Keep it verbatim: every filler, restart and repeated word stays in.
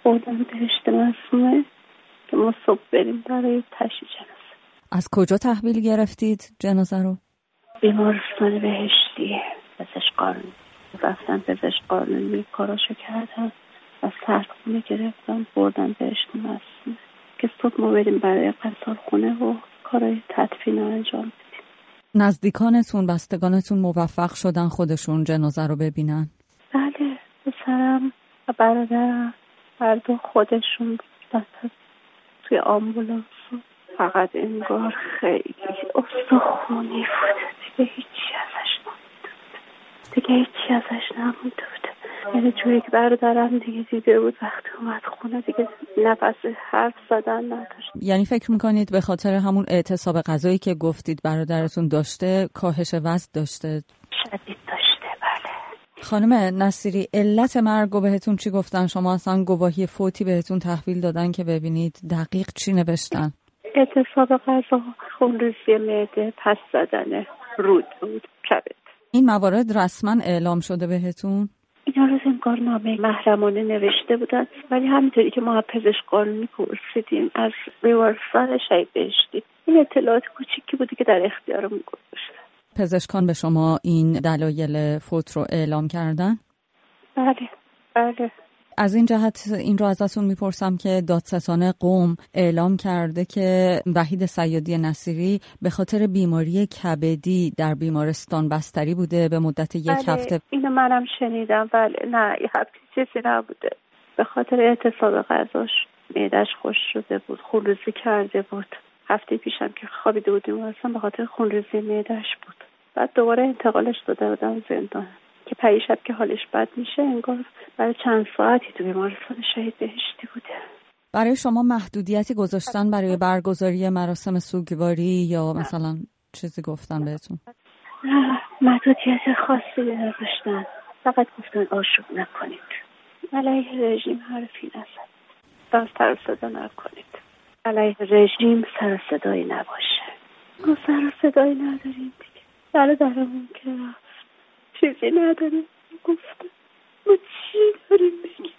بردن بهشت معصومه که ما صبح بریم برای تشییع جنازه. از کجا تحویل گرفتید جنازه رو؟ بیمارستان بهشتی پزشک قانونی. رفتن پزشک قانونی کاراشو کردن، از سردخونه گرفتن بردن بهشت معصومه که صبح ما بریم برای قصالخونه و کارهای تدفین رو انجام بدیم. نزدیکانتون بستگانتون موفق شدن خودشون جنازه رو ببینن؟ بله، پسرم و برادرم هر دو خودشون بودن توی آمبولانس. فقط انگار خیلی استخونی بود، دیگه هیچی ازش نمونده بود دیگه هیچی ازش نمونده بود یعنی جوری که برادرم دیگه دیده بود وقتی اومد خونه دیگه نفس حرف زدن نداشت. یعنی فکر میکنید به خاطر همون اعتصاب غذایی که گفتید برادرتون داشته کاهش وزن داشته؟ شدید داشته، بله. خانم نصیری، علت مرگو بهتون چی گفتن؟ شما اصلا گواهی فوتی بهتون تحویل دادن که ببینید دقیق چی نوشتن؟ اعتصاب غذا، خونریزی معده، پس زدن رود بود، کبد. این موارد رسما اعلام شده بهتون؟ اینا رو امکارنامه محرمانه نوشته بودن، ولی همینطوری که ما از پزشک قانونی پرسیدیم از بیمارستان شهید بهشتی این اطلاعات کوچیکی بودی که در اختیارمون گذاشتن. پزشکان به شما این دلایل فوت رو اعلام کردن؟ بله بله. از این جهت این رو ازتون میپرسم که دادستان قم اعلام کرده که وحید صیادی نصیری به خاطر بیماری کبدی در بیمارستان بستری بوده به مدت یک بله، هفته. اینو منم شنیدم. بله، نه یه هفته چیزی نبوده. به خاطر اعتصاب غذاش معده‌اش خشک شده بود، خونریزی کرده بود. هفته پیشم که خوابیده بودیم اصلا به خاطر خونریزی معده‌اش بود. بعد دوباره انتقالش داده بودن زندان که پریشب که حالش بد میشه انگار برای چند ساعتی تو بیمارستان شهید بهشتی بوده. برای شما محدودیتی گذاشتن برای برگزاری مراسم سوگواری یا مثلا چیزی گفتن بهتون؟ نه، محدودیت خاصی نذاشتن، فقط گفتن آشوب نکنید، علیه رژیم حرفی نزد، باز سر و صدا نکنید، علیه رژیم سر و صدایی نباشه. ما سر و صدایی نداریم دیگه، در درمون که رفت چیزی نداریم. گفتم ما چی داریم بگیم؟